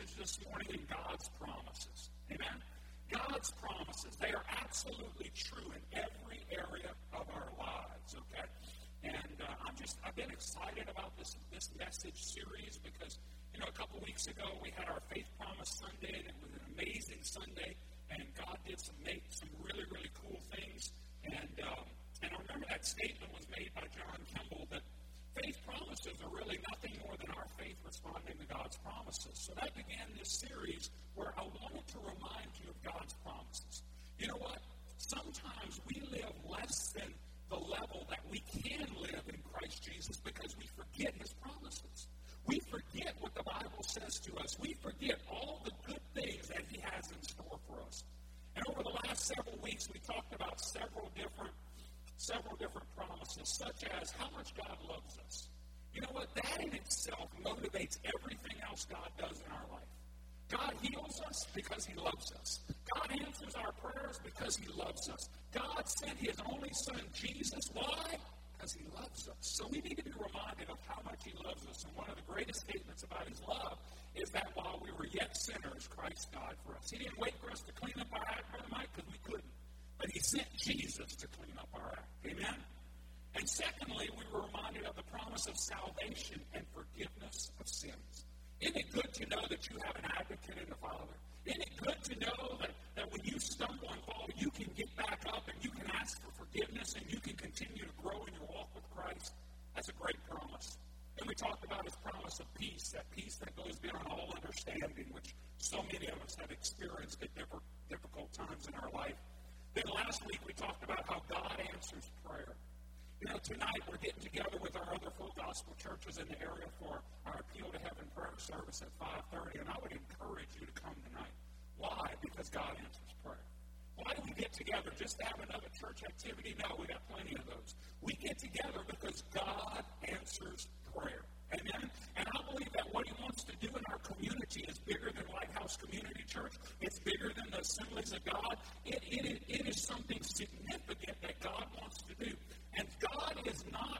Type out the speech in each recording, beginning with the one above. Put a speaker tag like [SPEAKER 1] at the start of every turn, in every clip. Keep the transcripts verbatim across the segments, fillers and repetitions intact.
[SPEAKER 1] message this morning in God's promises. Amen? God's promises, they are absolutely true in every area of our lives, okay? And uh, I'm just, I've been excited about this, this message series because, you know, a couple weeks ago we had our Faith Promise Sunday, and it was an amazing Sunday, and God did some, make some really, really cool things. And, um, and I remember that statement was made by John Kimball that faith promises are really nothing more than our faith responding to God's promises. So that began this series where I wanted to remind you of God's promises. You know what? Sometimes we live less than the level that we can live in Christ Jesus because we forget his promises. We forget what the Bible says to us. We forget all the good things that he has in store for us. And over the last several weeks, we talked about several different several different promises, such as how much God loves us. You know what? That in itself motivates everything else God does in our life. God heals us because he loves us. God answers our prayers because he loves us. God sent his only son, Jesus. Why? Because he loves us. So we need to be reminded of how much he loves us. And one of the greatest statements about his love is that while we were yet sinners, Christ died for us. He didn't wait for us to clean up our act, Brother Mike, because we couldn't. But he sent Jesus to clean up our act. Amen? And secondly, we were reminded of the promise of salvation and forgiveness of sins. Isn't it good to know that you have an advocate in the Father? Isn't it good to know that, that when you stumble and fall, you can get back up and you can ask for forgiveness and you can continue to grow in your walk with Christ? That's a great promise. And we talked about his promise of peace, that peace that goes beyond all understanding, which so many of us have experienced at difficult times in our life. Then last week we talked about how God answers prayer. You know, tonight we're getting together with our other full gospel churches in the area for our Appeal to Heaven prayer service at five thirty, and I would encourage you to come tonight. Why? Because God answers prayer. Why do we get together? Just to have another church activity? No, we got plenty of those. We get together because God answers prayer. Amen? And I believe that what he wants to do in our community is bigger than Lighthouse Community Church. It's bigger than the Assemblies of God. It, it, it is something significant that God wants to do. And God is not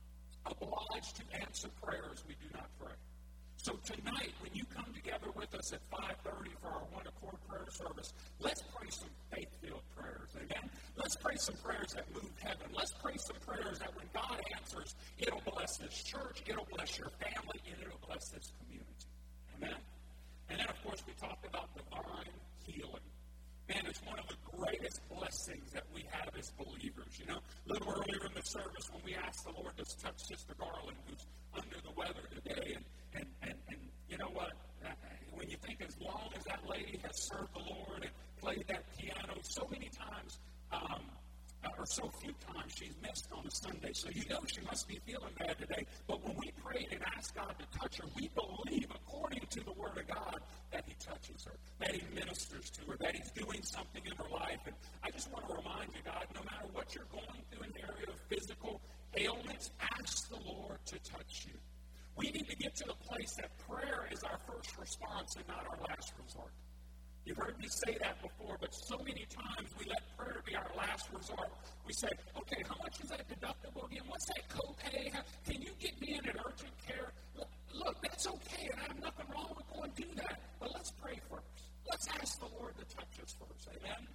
[SPEAKER 1] obliged to answer prayers we do not pray. So tonight, when you come together with us at five thirty for our one accord prayer service, let's pray some faith-filled prayers. Amen? Let's pray some prayers that move heaven. Let's pray some prayers that when God answers, it'll bless this church, it'll bless your family, and it'll bless this community. Amen? And then, of course, we talked about divine healing. Man, it's one of the greatest blessings that we have as believers. You know, a little earlier in the service when we asked the Lord to touch Sister Garland, who's under the weather today, and, and, and, and you know what? When you think as long as that lady has served the Lord and played that piano so many times, um, or so few times she's missed on a Sunday, so you know she must be feeling bad today. But when we prayed and asked God to touch her, we believe, according to the Word of God, that he touches her, that he ministers to her, that he's doing something in her life. And I just want to remind you, God, no matter what you're going through in the area of physical ailments, ask the Lord to touch you. We need to get to the place that prayer is our first response and not our last resort. You've heard me say that before, but so many times we let prayer be our last resort. We say, okay, how much is that deductible again? What's that copay? Can you get me in at urgent care? Look, look, that's okay, and I have nothing wrong with going to do that. But let's pray first. Let's ask the Lord to touch us first. Amen?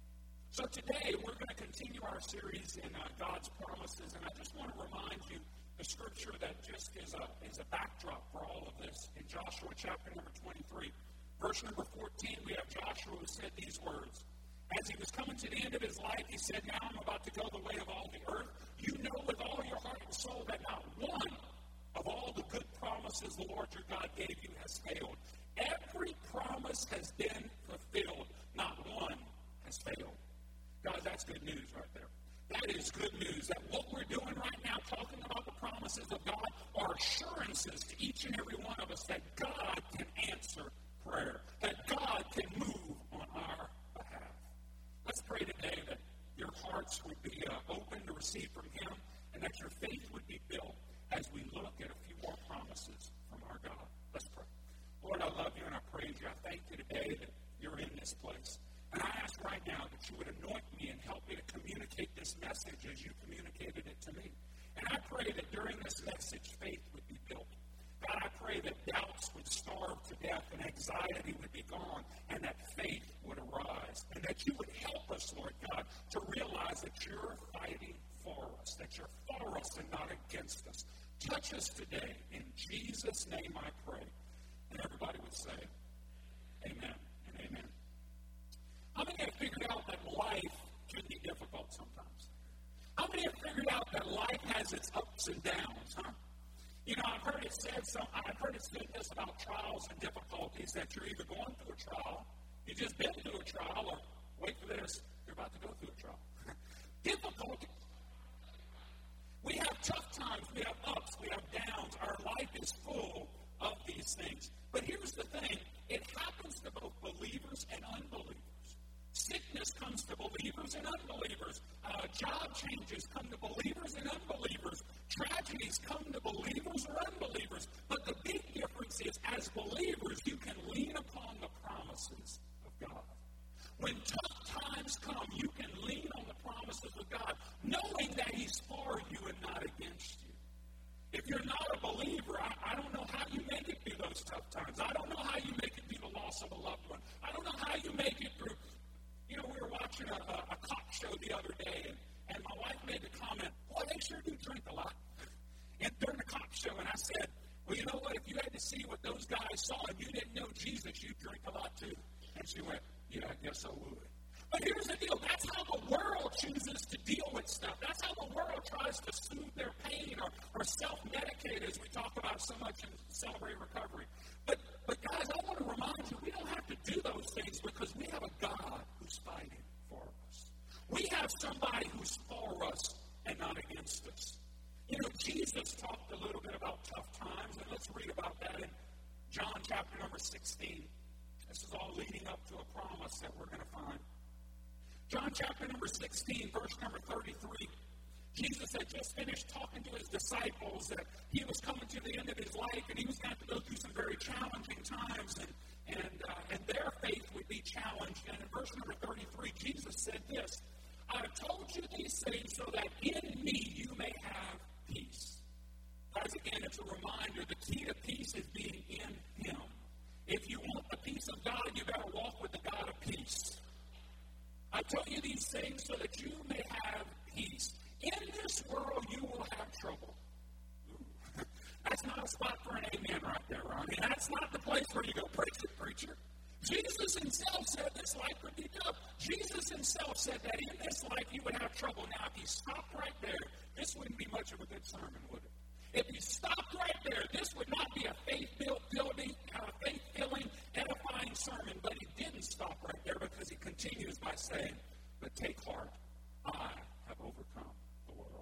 [SPEAKER 1] So today, we're going to continue our series in uh, God's promises, and I just want to remind you the scripture that just is a, is a backdrop for all of this. In Joshua chapter number twenty-three, verse number fourteen, we have Joshua who said these words. As he was coming to the end of his life, he said, now I'm about to go the way of all the earth. You know with all your heart and soul that not one of all the good promises the Lord your God gave you has failed. Every promise has been fulfilled. Not one has failed. Guys, that's good news right there. That is good news. That what we're doing right now, talking about the promises of God, are assurances to each and every one of us that God can answer prayer, that God can move on our behalf. Let's pray today that your hearts would be uh, open to receive from him, and that your faith would be built as we look at a few more promises from our God. Let's pray. Lord, I love you and I praise you. I thank you today that you're in this place. And I ask right now that you would anoint me and help me to communicate this message as you communicated it to me. And I pray that during this message, faith would be built. God, I pray that doubt And everybody would say, amen and amen. How many have figured out that life can be difficult sometimes? How many have figured out that life has its ups and downs, huh? You know, I've heard it said some, I've heard it said this about trials and difficulties, that you're either going through a trial, you just been through a trial, or wait for this, you're about to go through a trial. Difficulty. We have tough times, we have ups, we have downs. Our life is full of these things. But here's the thing, it happens to both believers and unbelievers. Sickness comes to believers and unbelievers. Uh, job changes come to believers and unbelievers. Tragedies come to believers or unbelievers. But the big difference is, as believers, you can lean upon the promises of God. When tough times come, you can lean on the promises of God, knowing that He's for you and not against you. If you're not a believer, I, I don't know how you make it through those tough times. I don't know how you make it through the loss of a loved one. I don't know how you make it through. You know, we were watching a, a, a cop show the other day, and, and my wife made the comment, boy, they sure do drink a lot. And during the cop show, and I said, well, you know what, if you had to see what those guys saw and you didn't know Jesus, you'd drink a lot too. And she went, yeah, I guess I would. But here's the deal. That's how the world chooses to deal with stuff. That's how the world tries to soothe their pain or, or self-medicate, as we talk about so much in Celebrate Recovery. But, but guys, I want to remind you, we don't have to do those things because we have a God who's fighting for us. We have somebody who's for us and not against us. You know, Jesus talked a little bit about tough times, and let's read about that in John chapter number sixteen. This is all leading up to a promise that we're going to find. John chapter number sixteen, verse number thirty-three. Jesus had just finished talking to his disciples that he was coming to the end of his life, and he was going to have to go through some very challenging times, and and, uh, and their faith would be challenged. And in verse number thirty-three, Jesus said this, I have told you these things so that in me you may have peace. Guys, again, it's a reminder, the key to peace is being in Him. If you want the peace of God, you better walk with the God of peace. I tell you these things so that you may have peace. In this world, you will have trouble. Ooh. That's not a spot for an amen right there, Ronnie. That's not the place where you go, preach it, preacher. Jesus himself said this life would be tough. Jesus himself said that in this life you would have trouble. Now, if you stopped right there, this wouldn't be much of a good sermon, would it? If you stopped right there, this would not be a faith-building, uh, faith-filling, edifying sermon. But he didn't stop right there because he continues by saying, but take heart, I have overcome the world.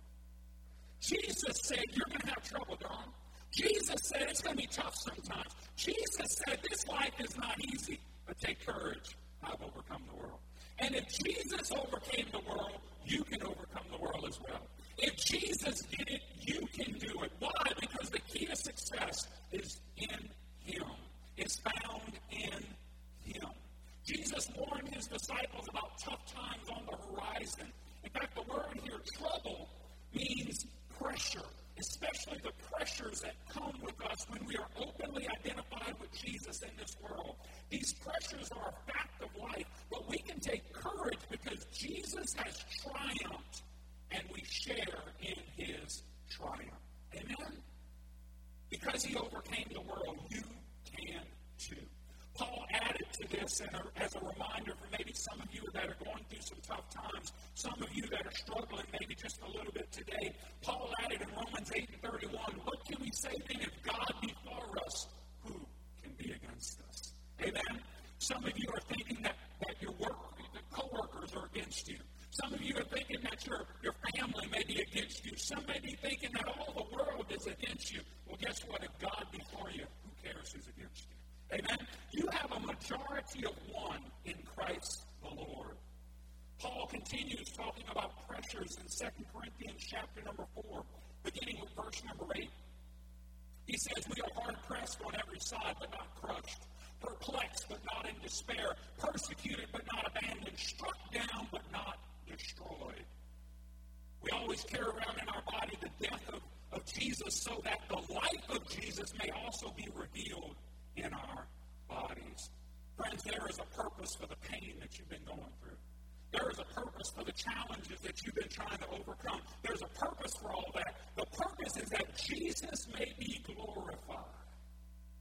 [SPEAKER 1] Jesus said, you're going to have trouble, Don. Jesus said it's going to be tough sometimes. Jesus said this life is not easy, but take courage, I've overcome the world. And if Jesus overcame the world, you can overcome the world as well. If Jesus did it, you can do it. Why? Because the key to success is in Him. It's found in Him. Jesus warned His disciples about tough times on the horizon. In fact, the word here, trouble, means pressure, especially the pressures that come with us when we are openly identified with Jesus in this world. These pressures are a fact of life, but we can take courage because Jesus has triumphed and we share in His triumph. Amen? Because He overcame the world, you can too. Paul added to this and as a reminder for maybe some of you that are going through some tough times, some of you that are struggling maybe just a little bit today. Paul added in Romans eight and thirty-one, what can we say then? If God be for us, who can be against us? Amen? Some of you are thinking that, that your work, the co-workers are against you. Some of you are thinking that your, your family may be against you. Some may be thinking that all the world is against you. Well, guess what? If God be for you, who cares who's against you? Amen? You have a majority of one in Christ the Lord. Paul continues talking about pressures in Second Corinthians chapter number four, beginning with verse number eight. He says, we are hard pressed on every side, but not crushed. Perplexed, but not in despair. Persecuted, but not abandoned. Struck down, but not destroyed. We always carry around in our body the death of, of Jesus so that the life of Jesus may also be revealed in our bodies. Friends, there is a purpose for the pain that you've been going through. There is a purpose for the challenges that you've been trying to overcome. There's a purpose for all that. The purpose is that Jesus may be glorified. Some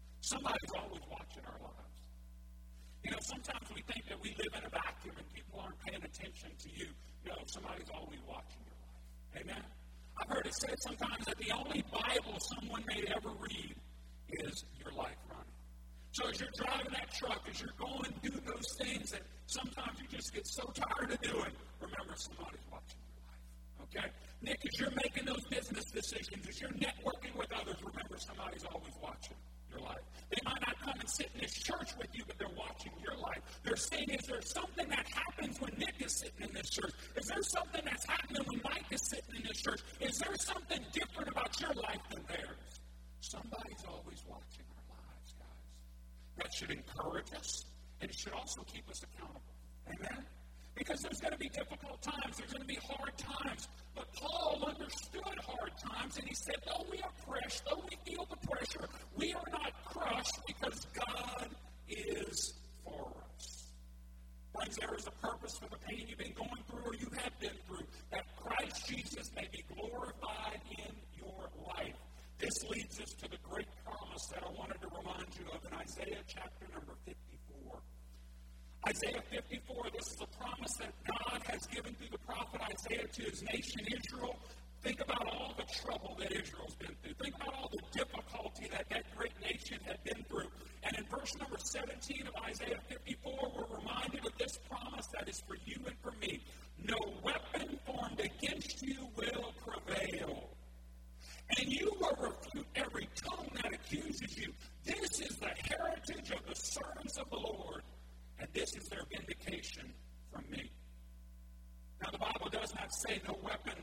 [SPEAKER 1] somebody's always watching our lives. You know, sometimes we think that we live in a vacuum and people aren't paying attention to you. No, somebody's always watching your life. Amen? I've heard it said sometimes that the only Bible someone may ever read is your life running. So as you're driving that truck, as you're going and doing those things that sometimes you just get so tired of doing, remember somebody's watching your life. Okay? Nick, as you're making those business decisions, as you're networking with others, remember somebody's always watching your life. They might not come and sit in this church with you, but they're watching your life. They're saying, is there something that happens when Nick is sitting in this church? Is there something that's happening when Mike is sitting in this church? Is there something different about your life than theirs? Somebody's always watching our lives, guys. That should encourage us, and it should also keep us accountable. Amen? Because there's going to be difficult times. There's going to be hard times. But Paul understood hard times, and he said, though we are pressed, though we feel the pressure, we are not crushed because God is for us. Friends, there is a purpose for the pain you've been going through or you have been through, that Christ Jesus may be glorified in your life. This leads us to the great promise that I wanted to remind you of in Isaiah chapter number fifty-four. Isaiah fifty-four, this is a promise that God has given through the prophet Isaiah to his nation Israel. Think about all the trouble that Israel's been through. Think about all the difficulty that that great nation had been through. And in verse number seventeen of Isaiah fifty-four, we're reminded of this promise that is for you and for me. No weapon formed against you will prevail. And you will refute every tongue that accuses you. This is the heritage of the servants of the Lord, and this is their vindication from me. Now, the Bible does not say no weapon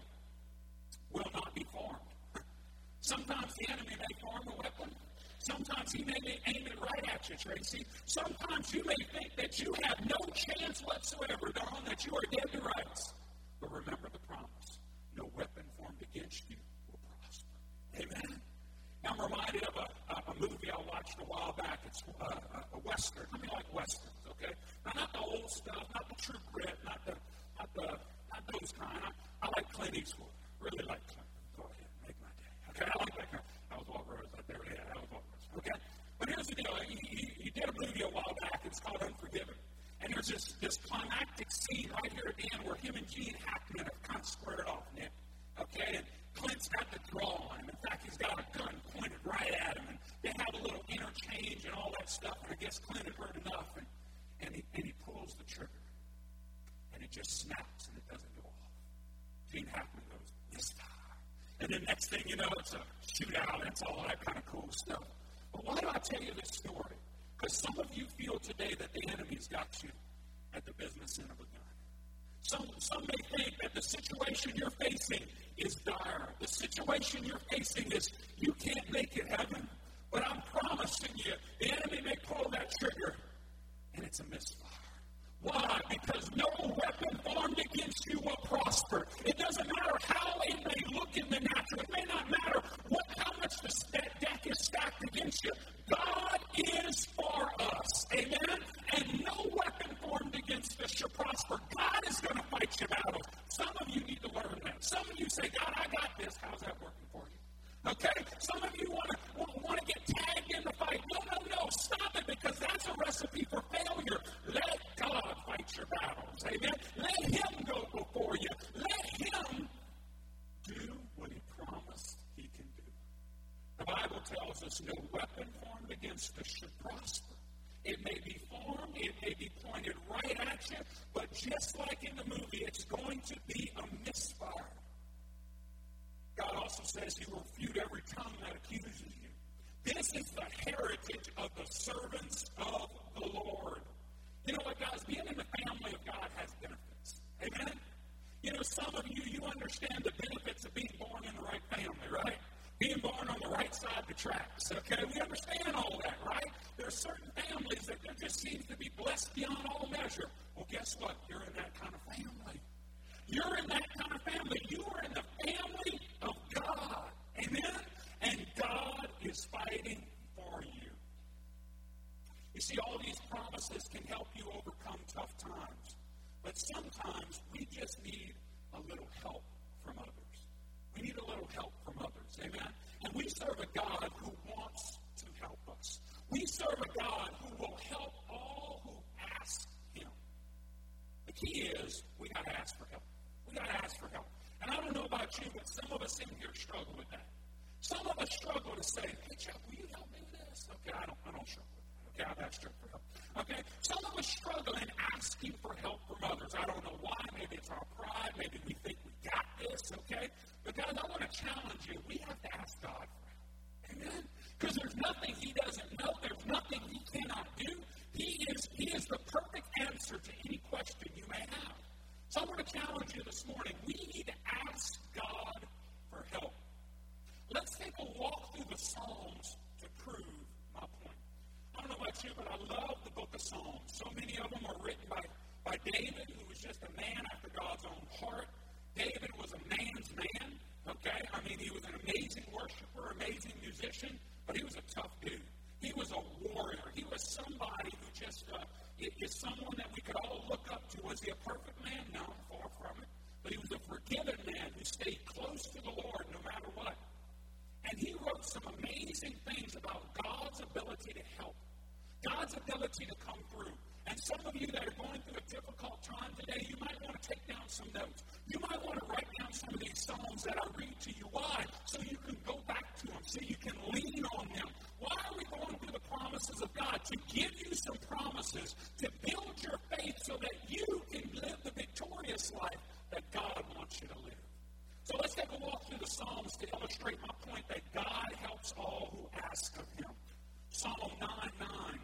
[SPEAKER 1] will not be formed. Sometimes the enemy may form a weapon. Sometimes he may aim it right at you, Tracy. Sometimes you may think that you have no chance whatsoever, Don, that you are dead to rights. But remember the promise. No weapon formed against you will prosper. Amen. I'm reminded of a, a, a movie I watched a while back. It's uh, a, a Western. I mean, like Westerns, okay? Now, not the old stuff, not the True Grit, not the, not the, not those kind. I, I like Clint Eastwood. Really like Clint. Go ahead, make my day. Okay, I like that kind. I was Walt Rose out there. Yeah, I was Walt Rose. Okay, but here's the deal. He, he, he did a movie a while back. It's called Unforgiven. And there's this, this climactic scene right here at the end where him and Gene Hackman have kind of squared off, Nick. Okay, and Clint's got the draw on him. In fact, he's got a gun pointed right at him. And they have a little interchange and all that stuff. And I guess Clint had heard enough. And, and, he, and he pulls the trigger. And it just snaps and it doesn't go off. Gene Hackman goes, this time. And then next thing you know, it's a shootout and it's all that kind of cool stuff. But why do I tell you this story? Because some of you feel today that the enemy's got you at the business end of a gun. Some, some may think that the situation you're facing is dire. The situation you're facing is you can't make it heaven. But I'm promising you, the enemy may pull that trigger, and it's a misfire. Why? Because no weapon formed against you will prosper. It doesn't matter how it may look in the natural. It may not matter what, how much the st- deck is stacked against you. God is for us. Amen? And no weapon formed against us shall prosper. God is going to fight your battles. Some of you need to learn that. Some of you say, God, I got this. How's that working for you? Okay? Some of you want to want to get tagged in the fight. No, no, no. Stop it, because that's a recipe for failure. Let God fight your battles. Amen? Let Him go before you. Let Him do what He promised He can do. The Bible tells us no weapon formed against us should prosper. It may be formed, it may be pointed right at you, but just like in the movie, it's going to be a misfire. God also says He will refute every tongue that accuses you. This is the heritage of the servants of the Lord. You know what, guys? Being in the family of God has benefits. Amen? You know, some of you, you understand the benefits of being born in the right family, right? Being born on the right side of the tracks, okay? We understand all that, right? There are certain families that there just seems to be blessed beyond all measure. Well, guess what? You're in that kind of family. You're in that kind of family. You are in the family of God. Amen? And God is fighting for you. You see, all these promises can help you overcome tough times. But sometimes we just need a little help from others. We need a little help from others. Amen? And we serve a God who wants to help us. We serve a God who will help all who ask him. The key is we got to ask for help. We got to ask for help. And I don't know about you, but some of us in here struggle with that. Some of us struggle to say, hey, Chuck, will you help me with this? Okay, I don't, I don't struggle with that. Okay, I've asked for help. Okay, some of us struggle in asking for help from others. I don't know why. Maybe it's our pride. Maybe we think we got this, okay? But guys, I want to challenge you. We have to ask God for help. Amen? Because there's nothing he doesn't know. There's nothing he cannot do. He is, he is the perfect answer to any question you may have. So I want to challenge you this morning. We need to ask God for help. Let's take a walk through the Psalms to prove my point. I don't know about you, but I love the book of Psalms. So many of them are written by, by David, who was just a man after God's own heart. David was a man's man, okay? I mean, he was an amazing worshiper, amazing musician, but he was a tough dude. He was a warrior. He was somebody who just uh, is someone that we could all look up to. Was he a perfect man? No, far from it. But he was a forgiven man who stayed close to the Lord no matter what. And he wrote some amazing things about God's ability to help, God's ability to come through. And some of you that are going through a difficult time today, you might want to take down some notes. You might want to write down some of these Psalms that I read to you. Why? So you can go back to them, so you can lean on them. Why are we going through the promises of God? To give you some promises, to build your faith so that you can live the victorious life that God wants you to live. So let's take a walk through the Psalms to illustrate my point that God helps all who ask of him. Psalm nine nine.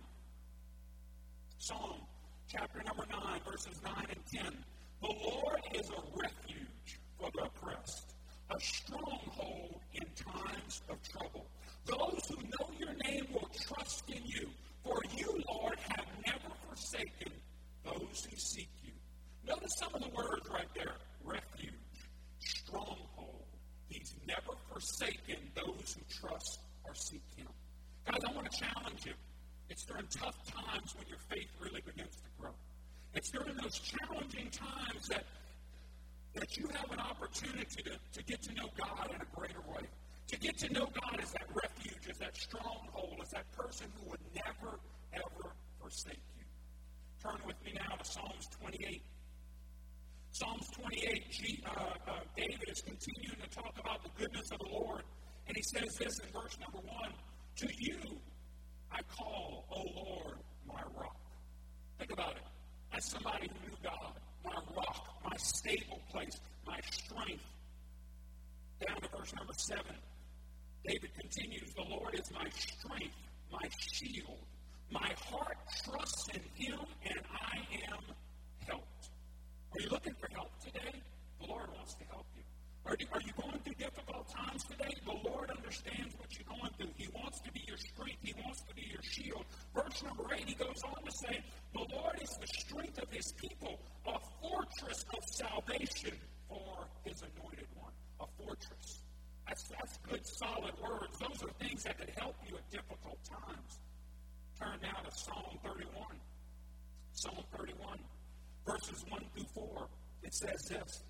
[SPEAKER 1] Psalm chapter number nine, verses nine and ten. The Lord is a refuge for the oppressed, a stronghold in times of trouble. Those who know your name will trust in you, for you, Lord, have never forsaken those who seek you. Notice some of the words right there. Refuge, stronghold. He's never forsaken those who trust or seek him. Guys, I want to challenge you. It's during tough times when your faith really begins to grow. It's during those challenging times that, that you have an opportunity to, to get to know God in a greater way. To get to know God as that refuge, as that stronghold, as that person who would never, ever forsake you. Turn with me now to Psalms twenty-eight. Psalms twenty-eight, G, uh, uh, David is continuing to talk about the goodness of the Lord. And he says this in verse number one. To you I call, O Lord, my rock. Think about it. As somebody who knew God, my rock, my stable place, my strength. Down to verse number seven. David continues, the Lord is my strength, my shield. My heart trusts in him, and I am helped. Are you looking for help today? The Lord wants to help you. Are you, are you going through difficult times today? The Lord understands what you're going through. He wants to be your strength. He wants to be your shield. Verse number eight, he goes on to say, the Lord is the strength of his people, a fortress of salvation for his anointed one. A fortress. That's, that's good, solid words. Those are things that could help you at difficult times. Turn now to Psalm thirty-one. Psalm thirty-one, verses one through four. It says this.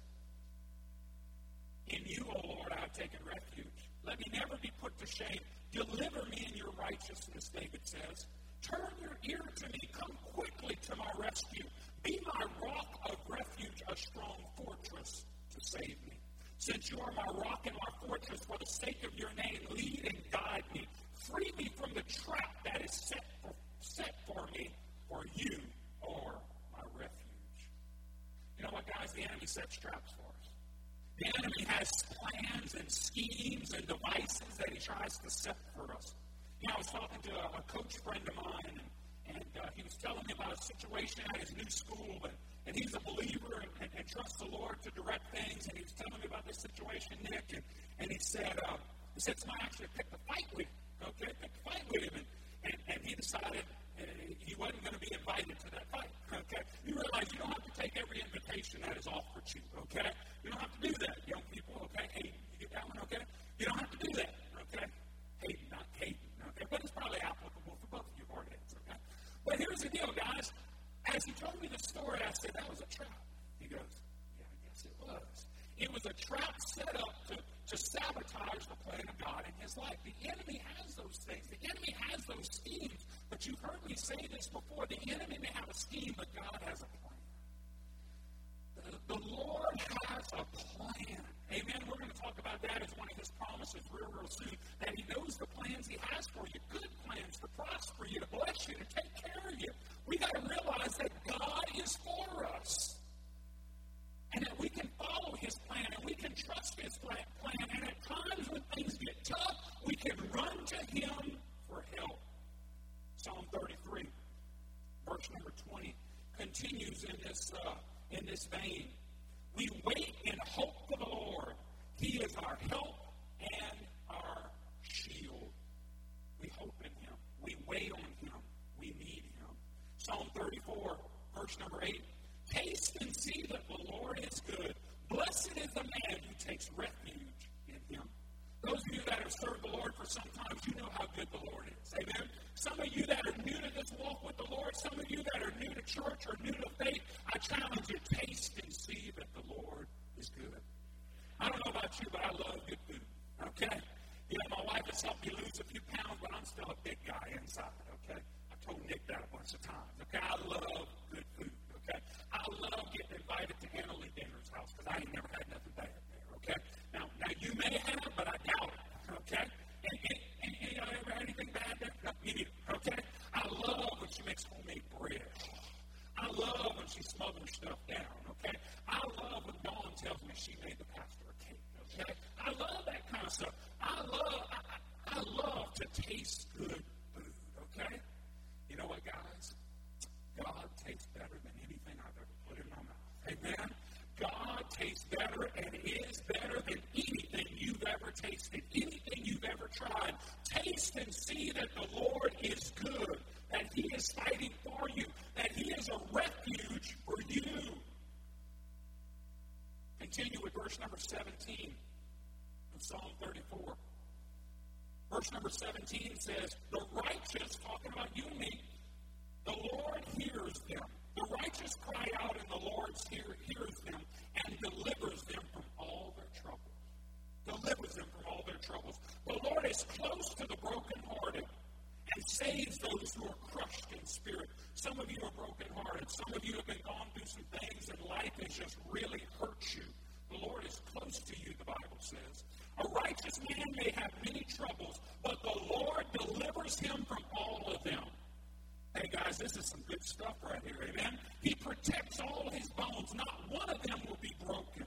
[SPEAKER 1] In you, O Lord, I have taken refuge. Let me never be put to shame. Deliver me in your righteousness, David says. Turn your ear to me. Come quickly to my rescue. Be my rock of refuge, a strong fortress to save me. Since you are my rock and my fortress, for the sake of your name, lead and guide me. Free me from the trap that is set for, set for me, for you are my refuge. You know what, guys? The enemy sets traps for us. The enemy has plans and schemes and devices that he tries to set for us. You know, I was talking to a, a coach friend of mine, and, and uh, he was telling me about a situation at his new school, and, and he's a believer and, and, and trusts the Lord to direct things, and he was telling me about this situation, Nick, and, and he said, uh, he said, somebody actually picked a fight with him, okay, picked a fight with him, and, and, and he decided uh, he wasn't going to be invited to that fight, okay? You realize you don't have to take every invitation that is offered to you, okay? You don't have to do that, young people, okay? Hey, you get that one, okay? You don't have to do that, okay? Hayden, not Hayden, okay? But it's probably applicable for both of you hard heads, okay? But here's the deal, guys. As he told me the story, I said, that was a trap. He goes, yeah, I guess it was. It was a trap set up to, to sabotage the plan of God in his life. The enemy has those things. The enemy has those schemes say this before, the enemy may have a scheme, but God has a plan. The, the Lord has a plan. Amen. We're going to talk about that as one of his promises real, real soon, that he knows the plans he has for you, good plans to prosper you, to bless you, to take care of you. We got to realize that God is for us. And that we can follow his plan and we can trust his plan. And at times when things get tough, we can run to him for help. Psalm thirty-three, verse number twenty, continues in this, uh, in this vein. We wait in hope for the Lord. He is our help and our shield. We hope in him. We wait on him. We need him. Psalm thirty-four, verse number eight. Taste and see that the Lord is good. Blessed is the man who takes refuge in him. Those of you that have served the Lord for some time, you know how good the Lord is. Amen? Some of you that are new to this walk with the Lord, some of you that are new to church or new to faith, I challenge you, taste and see that the Lord is good. I don't know about you, but I love good food. Okay? You know, my wife has helped me lose a few pounds, but I'm still a big guy inside. Okay? I told Nick that a bunch of times. Okay? I love good food. Okay? I love getting invited to Anna Lee Dinner's house because I ain't never had nothing bad there. Okay? Now, now you may have, but I doubt it. Okay? And, and, and, and y'all ever had anything bad there? No, me neither. Okay? I love when she makes homemade bread. I love when she smothers stuff down. Okay? I love when Dawn tells me she made the pastor a cake. Okay? I love that kind of stuff. I love, I, I, I love to taste good food. Okay? You know what, guys? God tastes better than anything I've ever put in my mouth. Amen? God tastes better and is better than anything you've ever tasted, anything you've ever tried. Taste and see that the Lord is good, that he is fighting for you, that he is a refuge for you. Continue with verse number seventeen of Psalm thirty-four. Verse number seventeen says, the righteous, talking about you and me, the Lord hears them. The righteous cry out, and the Lord hear, hears them and delivers them from all their troubles. Delivers them from all their troubles. The Lord is close to the brokenhearted and saves those who are crushed in spirit. Some of you are brokenhearted. Some of you have been gone through some things, and life has just really hurt you. The Lord is close to you, the Bible says. A righteous man may have many troubles, but the Lord delivers him from all of them. Hey, guys, this is some good stuff right here, amen? He protects all his bones. Not one of them will be broken.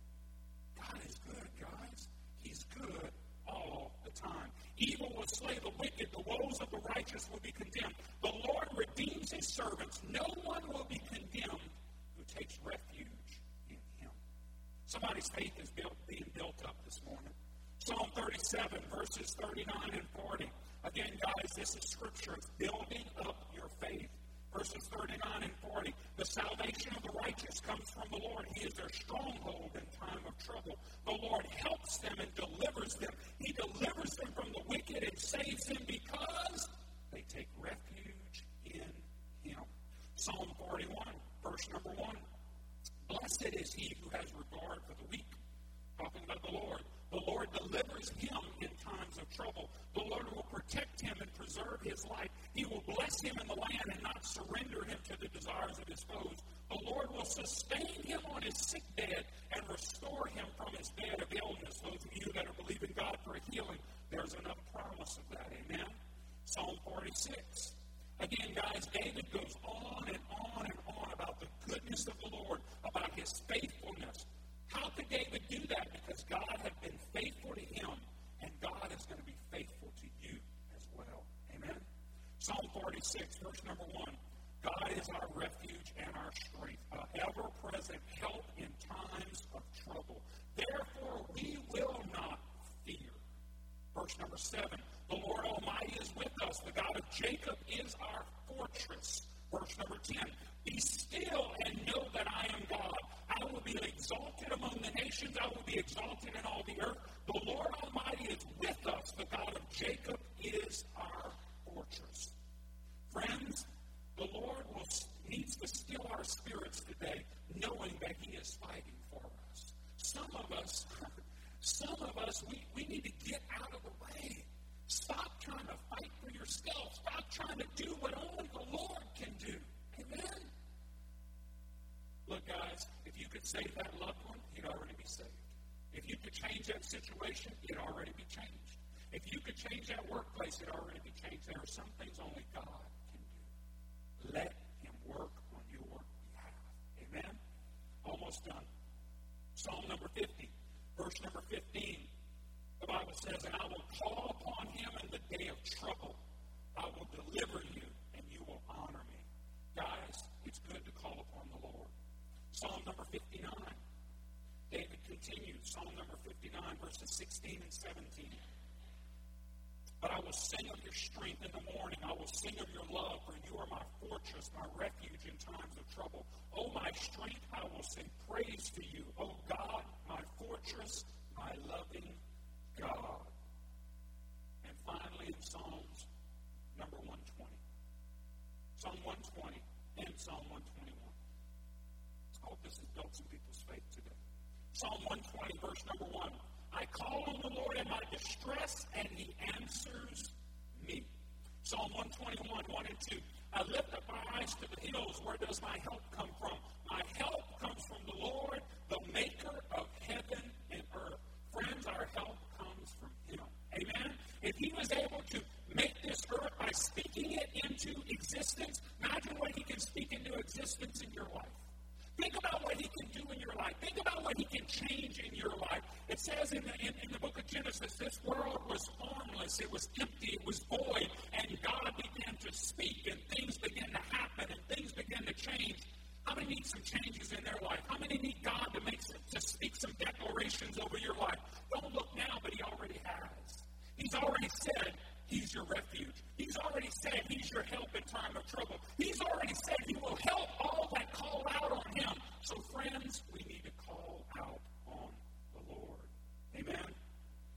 [SPEAKER 1] God is good, guys. He's good all the time. Evil will slay the wicked. The woes of the righteous will be condemned. The Lord redeems his servants. No one will be condemned who takes refuge in him. Somebody's faith is built, being built up this morning. Psalm thirty-seven, verses thirty-nine and forty. Again, guys, this is scripture. It's building up your faith. Verses thirty-nine and forty. The salvation of the righteous comes from the Lord. He is their stronghold in time of trouble. The Lord helps them and delivers them. He delivers them from the wicked and saves them because they take refuge in him. Psalm forty-one, verse number one. Blessed is he who has regard for the weak. Talking about the Lord. The Lord delivers him in times of trouble. The Lord will protect him and preserve his life. He will bless him in the land and not surrender him to the desires of his foes. The Lord will sustain him on his sick bed and restore him from his bed of illness. Those of you that are believing God for a healing, there's enough promise of that. Amen? Psalm forty-six. Again, guys, David goes on and on and on about the goodness of the Lord, about his faithfulness. How could David do that? Because God had been faithful to him, and God is going to be faithful to you as well. Amen? Psalm forty-six, verse number one. God is our refuge and our strength, an ever-present help in times of trouble. Therefore, we will not fear. Verse number seven. The Lord Almighty is with us. The God of Jacob is our fortress. Verse number ten. Be still and know that I am God. I will be exalted among the nations. I will be exalted in all the earth. The Lord Almighty is with us. The God of Jacob is our fortress. Friends, the Lord will, needs to still our spirits today, knowing that he is fighting for us. Some of us, some of us, we, we need to get out of the way. Stop trying to fight for yourself. Stop trying to do what only the Lord save that loved one, he'd already be saved. If you could change that situation, it'd already be changed. If you could change that workplace, it'd already be changed. There are some things only God can do. Let him work on your behalf. Amen? Almost done. Psalm number fifty, verse number fifteen. The Bible says, and I will call upon him in the day of trouble. I will deliver you, and you will honor me. Guys, it's good to call upon the Lord. Psalm number fifty-nine. David continues, Psalm number fifty-nine, verses sixteen and seventeen. But I will sing of your strength in the morning. I will sing of your love, for you are my fortress, my refuge in times of trouble. O my strength, I will sing praise to you. O God, my fortress, my loving God. And finally, in Psalms number one twenty. Psalm one twenty and Psalm one twenty-one. I hope this has built some people's faith today. Psalm one twenty, verse number one. I call on the Lord in my distress, and he answers me. Psalm one twenty-one, one and two. I lift up my eyes to the hills. Where does my help come from? My help comes from the Lord, the maker of heaven and earth. Friends, our help comes from him. Amen? If he was able to make this earth by speaking it into existence, imagine what he can speak into existence in your life. Think about what he can do in your life. Think about what he can change in your life. It says in the, in, in the book of Genesis, this world was formless, it was empty, it was void, and God began to speak, and things began to happen, and things began to change. How many need some changes in their life? How many need God to make some, to speak some declarations over your life? Don't look now, but he already has. He's already said he's your refuge. He's already said he's your help in time of trouble. He's already said he will help